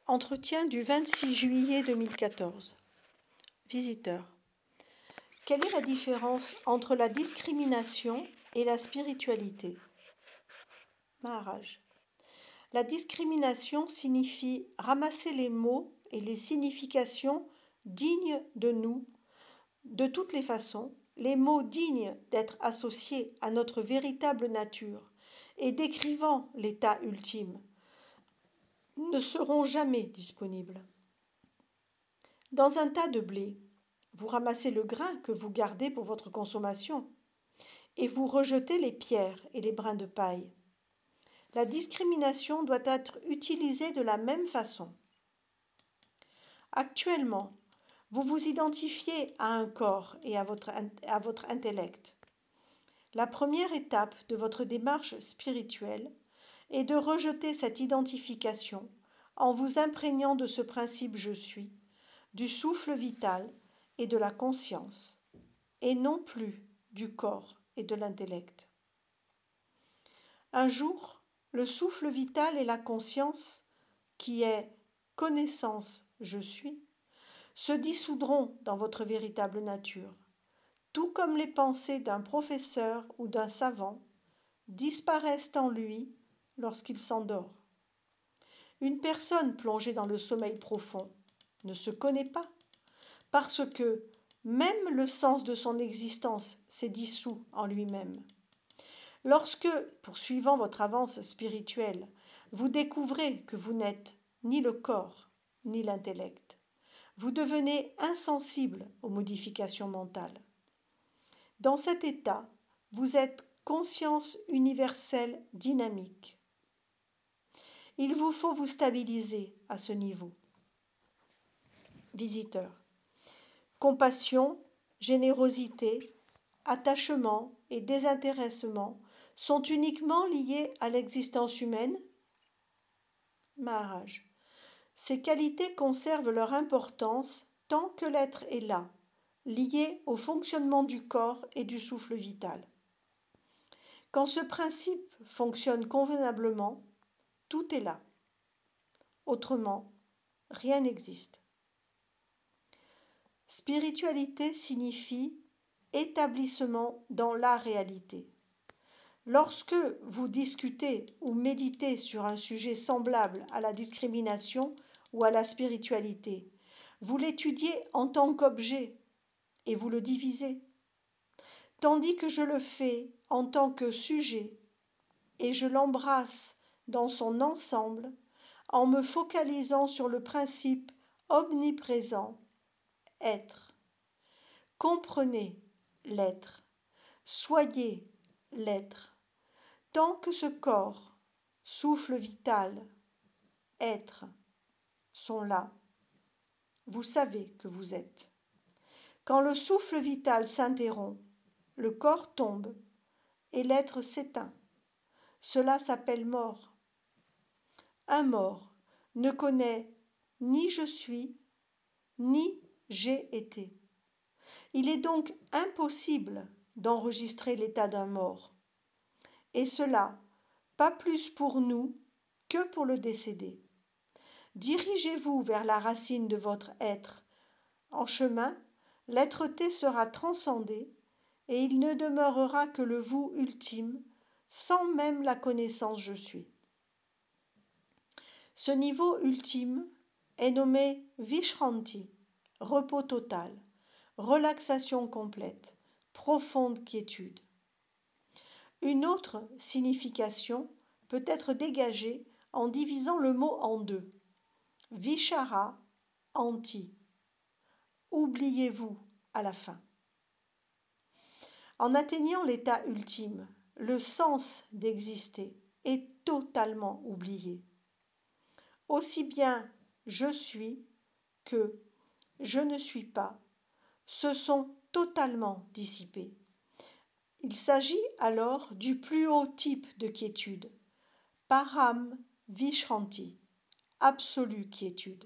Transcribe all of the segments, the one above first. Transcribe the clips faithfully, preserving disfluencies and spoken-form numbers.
Entretien du vingt-six juillet deux mille quatorze. Visiteur. Quelle est la différence entre la discrimination et la spiritualité? Maharaj. La discrimination signifie ramasser les mots et les significations dignes de nous, de toutes les façons, les mots dignes d'être associés à notre véritable nature et décrivant l'état ultime, ne seront jamais disponibles. Dans un tas de blé, vous ramassez le grain que vous gardez pour votre consommation et vous rejetez les pierres et les brins de paille. La discrimination doit être utilisée de la même façon. Actuellement, vous vous identifiez à un corps et à votre, à votre intellect. La première étape de votre démarche spirituelle est de rejeter cette identification en vous imprégnant de ce principe « je suis », du souffle vital et de la conscience, et non plus du corps et de l'intellect. Un jour, le souffle vital et la conscience, qui est connaissance « je suis », se dissoudront dans votre véritable nature, tout comme les pensées d'un professeur ou d'un savant disparaissent en lui lorsqu'il s'endort. Une personne plongée dans le sommeil profond ne se connaît pas, parce que même le sens de son existence s'est dissous en lui-même. Lorsque, poursuivant votre avance spirituelle, vous découvrez que vous n'êtes ni le corps ni l'intellect, vous devenez insensible aux modifications mentales. Dans cet état, vous êtes conscience universelle dynamique. Il vous faut vous stabiliser à ce niveau. Visiteur. Compassion, générosité, attachement et désintéressement sont uniquement liés à l'existence humaine? Maharaj. Ces qualités conservent leur importance tant que l'être est là, lié au fonctionnement du corps et du souffle vital. Quand ce principe fonctionne convenablement, tout est là. Autrement, rien n'existe. Spiritualité signifie établissement dans la réalité. Lorsque vous discutez ou méditez sur un sujet semblable à la discrimination ou à la spiritualité, vous l'étudiez en tant qu'objet et vous le divisez, tandis que je le fais en tant que sujet et je l'embrasse dans son ensemble en me focalisant sur le principe omniprésent, être. Comprenez l'être, soyez l'être. Tant que ce corps, souffle vital, être, sont là, vous savez que vous êtes. Quand le souffle vital s'interrompt, le corps tombe et l'être s'éteint. Cela s'appelle mort. Un mort ne connaît ni je suis, ni j'ai été. Il est donc impossible d'enregistrer l'état d'un mort. Et cela, pas plus pour nous que pour le décédé. Dirigez-vous vers la racine de votre être. En chemin, l'être-té sera transcendé et il ne demeurera que le vous ultime, sans même la connaissance je suis. Ce niveau ultime est nommé Vishranti, repos total, relaxation complète, profonde quiétude. Une autre signification peut être dégagée en divisant le mot en deux. Vichara, anti. Oubliez-vous à la fin. En atteignant l'état ultime, le sens d'exister est totalement oublié. Aussi bien je suis que je ne suis pas se sont totalement dissipés. Il s'agit alors du plus haut type de quiétude, Param Vishranti, absolue quiétude.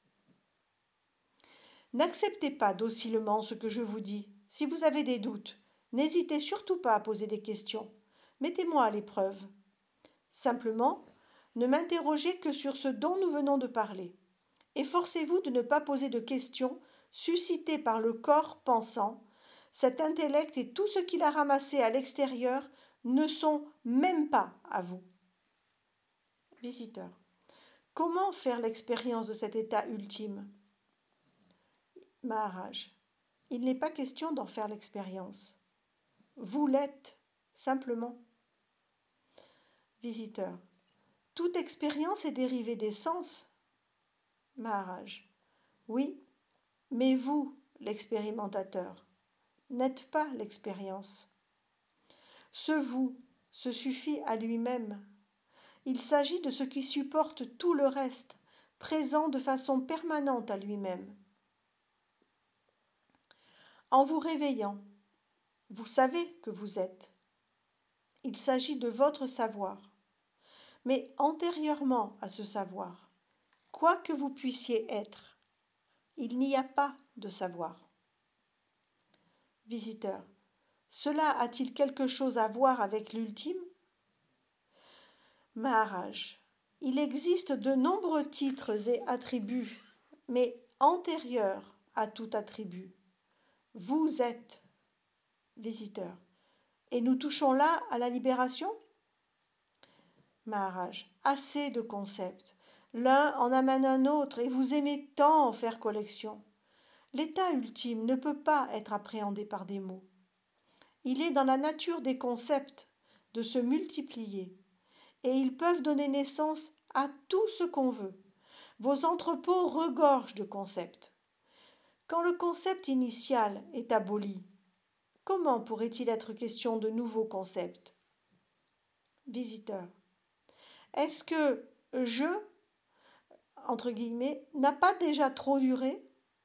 N'acceptez pas docilement ce que je vous dis. Si vous avez des doutes, n'hésitez surtout pas à poser des questions. Mettez-moi à l'épreuve. Simplement, ne m'interrogez que sur ce dont nous venons de parler. Efforcez-vous de ne pas poser de questions suscitées par le corps pensant. Cet intellect et tout ce qu'il a ramassé à l'extérieur ne sont même pas à vous. Visiteur. Comment faire l'expérience de cet état ultime? Maharaj. Il n'est pas question d'en faire l'expérience. Vous l'êtes, simplement. Visiteur. Toute expérience est dérivée des sens. Maharaj. Oui, mais vous, l'expérimentateur, n'êtes pas l'expérience. Ce vous se suffit à lui-même. Il s'agit de ce qui supporte tout le reste, présent de façon permanente à lui-même. En vous réveillant, vous savez que vous êtes. Il s'agit de votre savoir. Mais antérieurement à ce savoir, quoi que vous puissiez être, il n'y a pas de savoir. Visiteur. Cela a-t-il quelque chose à voir avec l'ultime? Maharaj. Il existe de nombreux titres et attributs, mais antérieurs à tout attribut. Vous êtes. Visiteur. Et nous touchons là à la libération? Maharaj. Assez de concepts. L'un en amène un autre et vous aimez tant en faire collection. L'état ultime ne peut pas être appréhendé par des mots. Il est dans la nature des concepts de se multiplier et ils peuvent donner naissance à tout ce qu'on veut. Vos entrepôts regorgent de concepts. Quand le concept initial est aboli, comment pourrait-il être question de nouveaux concepts? Visiteur. Est-ce que je, entre guillemets, n'a pas déjà trop duré?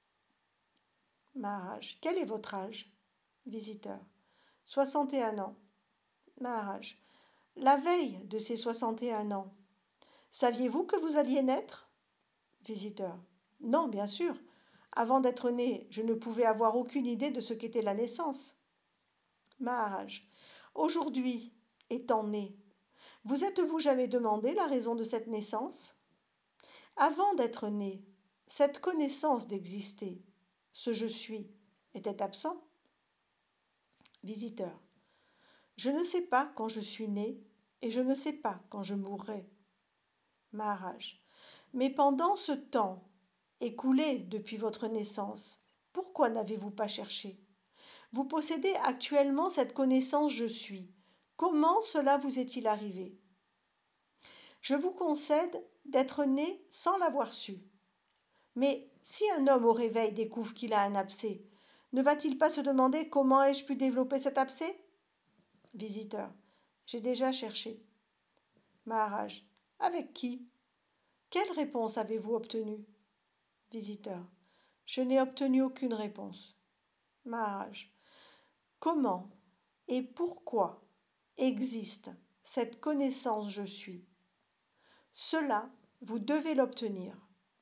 Maharaj. Quel est votre âge? Visiteur. soixante et un ans. Maharaj. La veille de ces soixante et un ans, saviez-vous que vous alliez naître? Visiteur. Non, bien sûr. Avant d'être né, je ne pouvais avoir aucune idée de ce qu'était la naissance. Maharaj. Aujourd'hui, étant né, vous êtes-vous jamais demandé la raison de cette naissance? Avant d'être né, cette connaissance d'exister, ce je suis, était absent? Visiteur. Je ne sais pas quand je suis né et je ne sais pas quand je mourrai. Maharaj. Mais pendant ce temps écoulé depuis votre naissance, pourquoi n'avez-vous pas cherché? Vous possédez actuellement cette connaissance je suis. Comment cela vous est-il arrivé? Je vous concède d'être né sans l'avoir su. Mais si un homme au réveil découvre qu'il a un abcès, ne va-t-il pas se demander comment ai-je pu développer cet abcès? Visiteur. J'ai déjà cherché. Maharaj. Avec qui? Quelle réponse avez-vous obtenue? Visiteur. Je n'ai obtenu aucune réponse. Maharaj. Comment et pourquoi existe cette connaissance je suis? Cela, vous devez l'obtenir.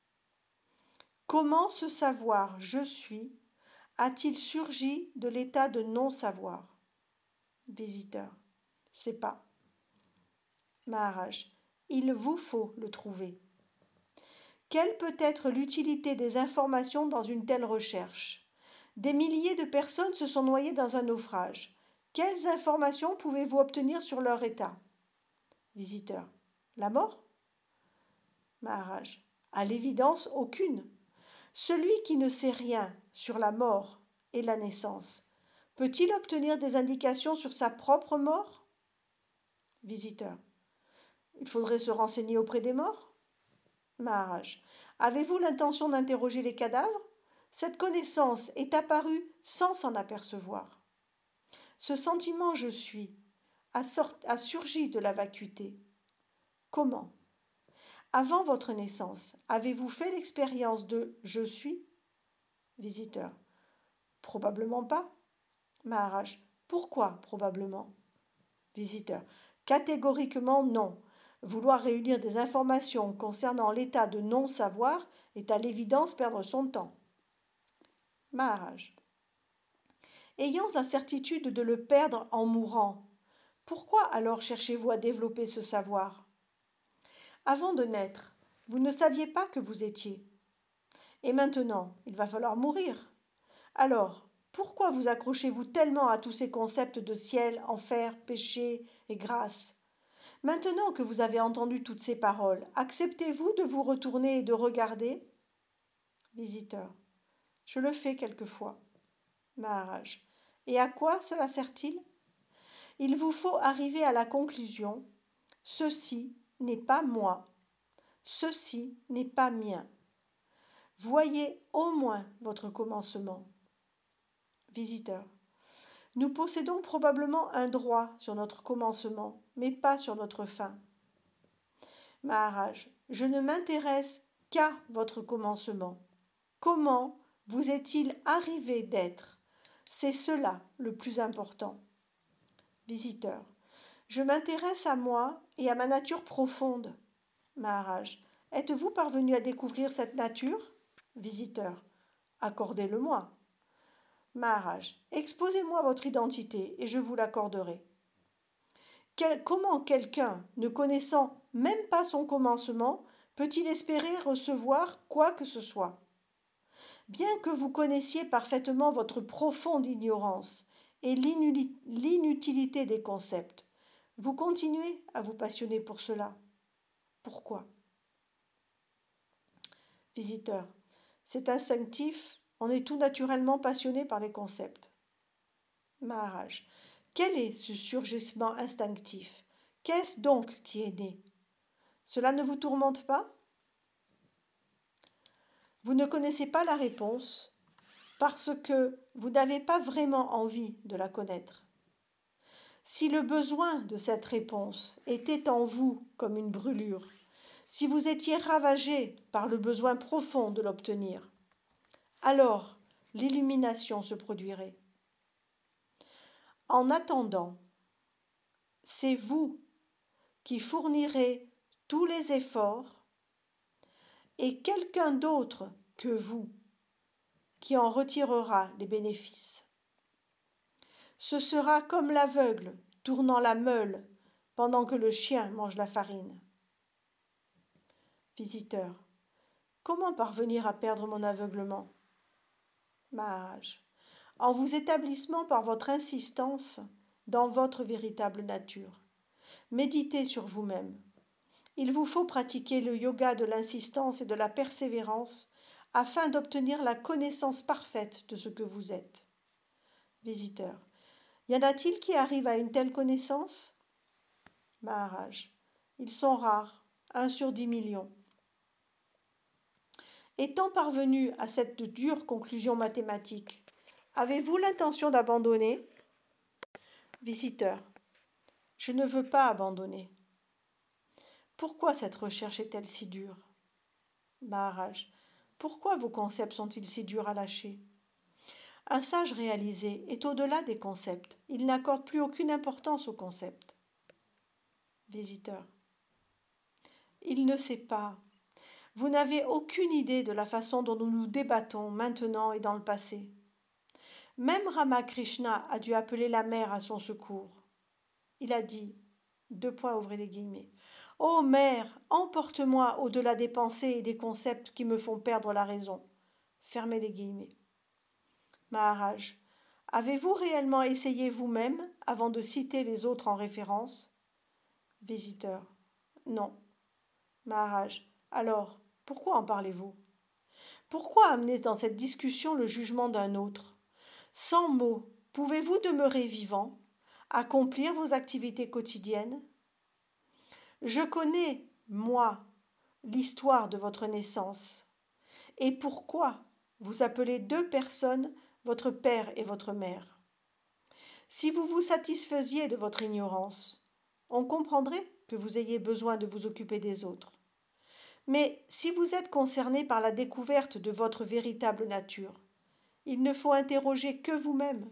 Comment ce savoir je suis a-t-il surgi de l'état de non-savoir? Visiteur. Je sais pas. Maharaj. Il vous faut le trouver. Quelle peut être l'utilité des informations dans une telle recherche? Des milliers de personnes se sont noyées dans un naufrage. Quelles informations pouvez-vous obtenir sur leur état? Visiteur. La mort? Maharaj. À l'évidence, aucune. Celui qui ne sait rien sur la mort et la naissance, peut-il obtenir des indications sur sa propre mort? Visiteur. Il faudrait se renseigner auprès des morts? Maharaj. Avez-vous l'intention d'interroger les cadavres? Cette connaissance est apparue sans s'en apercevoir. Ce sentiment je suis a, sort, a surgi de la vacuité. Comment? Avant votre naissance, avez-vous fait l'expérience de je suis? Visiteur. Probablement pas. Maharaj. Pourquoi probablement? Visiteur. Catégoriquement non. Vouloir réunir des informations concernant l'état de non-savoir est à l'évidence perdre son temps. Maharaj. Ayant la certitude de le perdre en mourant, pourquoi alors cherchez-vous à développer ce savoir? Avant de naître, vous ne saviez pas que vous étiez. Et maintenant, il va falloir mourir. Alors, pourquoi vous accrochez-vous tellement à tous ces concepts de ciel, enfer, péché et grâce? Maintenant que vous avez entendu toutes ces paroles, acceptez-vous de vous retourner et de regarder? Visiteur. Je le fais quelquefois. Maharaj. Et à quoi cela sert-il? Il vous faut arriver à la conclusion: ceci n'est pas moi, ceci n'est pas mien. Voyez au moins votre commencement. Visiteur. Nous possédons probablement un droit sur notre commencement, mais pas sur notre fin. Maharaj, je ne m'intéresse qu'à votre commencement. Comment vous est-il arrivé d'être? C'est cela le plus important. Visiteur. Je m'intéresse à moi et à ma nature profonde. Maharaj. Êtes-vous parvenu à découvrir cette nature? Visiteur. Accordez-le-moi. Maharaj. Exposez-moi votre identité et je vous l'accorderai. Quel, comment quelqu'un, ne connaissant même pas son commencement, peut-il espérer recevoir quoi que ce soit? Bien que vous connaissiez parfaitement votre profonde ignorance et l'inutilité des concepts, vous continuez à vous passionner pour cela. Pourquoi? Visiteur. C'est instinctif, on est tout naturellement passionné par les concepts. Maharaj. Quel est ce surgissement instinctif? Qu'est-ce donc qui est né? Cela ne vous tourmente pas? Vous ne connaissez pas la réponse parce que vous n'avez pas vraiment envie de la connaître. Si le besoin de cette réponse était en vous comme une brûlure, si vous étiez ravagé par le besoin profond de l'obtenir, alors l'illumination se produirait. En attendant, c'est vous qui fournirez tous les efforts et quelqu'un d'autre que vous qui en retirera les bénéfices. Ce sera comme l'aveugle tournant la meule pendant que le chien mange la farine. Visiteur. Comment parvenir à perdre mon aveuglement? Maharaj. En vous établissant par votre insistance dans votre véritable nature. Méditez sur vous-même. Il vous faut pratiquer le yoga de l'insistance et de la persévérance afin d'obtenir la connaissance parfaite de ce que vous êtes. Visiteur. Y en a-t-il qui arrivent à une telle connaissance? Maharaj. Ils sont rares, un sur dix millions. Étant parvenu à cette dure conclusion mathématique, avez-vous l'intention d'abandonner? Visiteur. Je ne veux pas abandonner. Pourquoi cette recherche est-elle si dure? Maharaj. Pourquoi vos concepts sont-ils si durs à lâcher? Un sage réalisé est au-delà des concepts. Il n'accorde plus aucune importance aux concepts. Visiteur. Il ne sait pas. Vous n'avez aucune idée de la façon dont nous nous débattons maintenant et dans le passé. Même Ramakrishna a dû appeler la mer à son secours. Il a dit, deux points ouvrez les guillemets, « Ô mer, emporte-moi au-delà des pensées et des concepts qui me font perdre la raison. » Fermez les guillemets. Maharaj, avez-vous réellement essayé vous-même avant de citer les autres en référence? Visiteur. Non. Maharaj. Alors, pourquoi en parlez-vous? Pourquoi amener dans cette discussion le jugement d'un autre? Sans mots, pouvez-vous demeurer vivant, accomplir vos activités quotidiennes? Je connais, moi, l'histoire de votre naissance. Et pourquoi vous appelez deux personnes votre père et votre mère? Si vous vous satisfaisiez de votre ignorance, on comprendrait que vous ayez besoin de vous occuper des autres. Mais si vous êtes concerné par la découverte de votre véritable nature, il ne faut interroger que vous-même.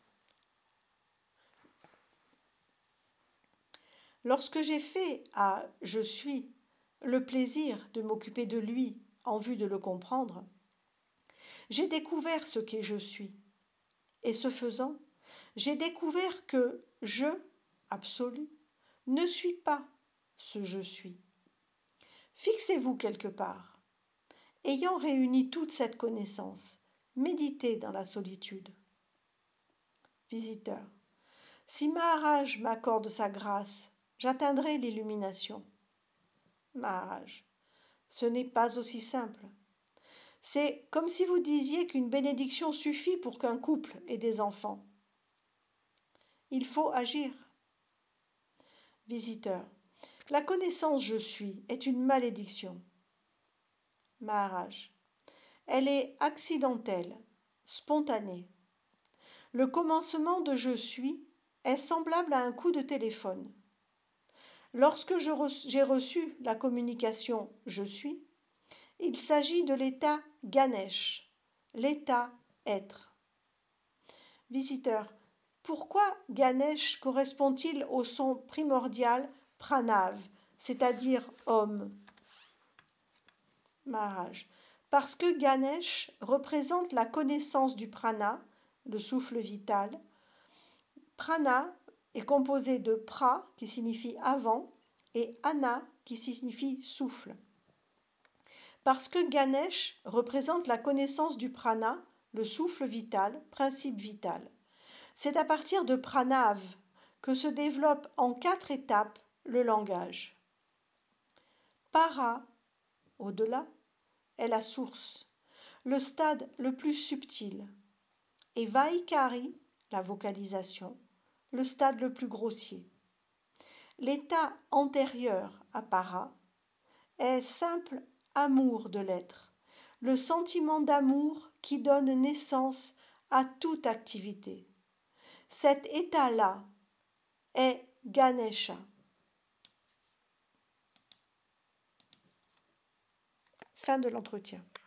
Lorsque j'ai fait à « je suis » le plaisir de m'occuper de lui en vue de le comprendre, j'ai découvert ce qu'est « je suis ». Et ce faisant, j'ai découvert que « je » absolu ne suis pas ce « je suis ». Fixez-vous quelque part Ayant réuni toute cette connaissance, méditez dans la solitude. Visiteur. Si Maharaj m'accorde sa grâce, j'atteindrai l'illumination. Maharaj. Ce n'est pas aussi simple. C'est comme si vous disiez qu'une bénédiction suffit pour qu'un couple ait des enfants. Il faut agir. Visiteur. La connaissance je suis est une malédiction. Maharaj. Elle est accidentelle, spontanée. Le commencement de je suis est semblable à un coup de téléphone. Lorsque j'ai reçu, reçu la communication je suis, il s'agit de l'état Ganesh, l'état être. Visiteur. Pourquoi Ganesh correspond-il au son primordial Pranav, c'est-à-dire homme? Maharaj. Parce que Ganesh représente la connaissance du prana, le souffle vital. Prana est composé de pra, qui signifie avant, et ana, qui signifie souffle. Parce que Ganesh représente la connaissance du prana, le souffle vital, principe vital. C'est à partir de pranav que se développe en quatre étapes le langage. Para, au-delà, est la source, le stade le plus subtil, et Vaikari, la vocalisation, le stade le plus grossier. L'état antérieur à Para est simple amour de l'être, le sentiment d'amour qui donne naissance à toute activité. Cet état-là est Ganesha. Fin de l'entretien.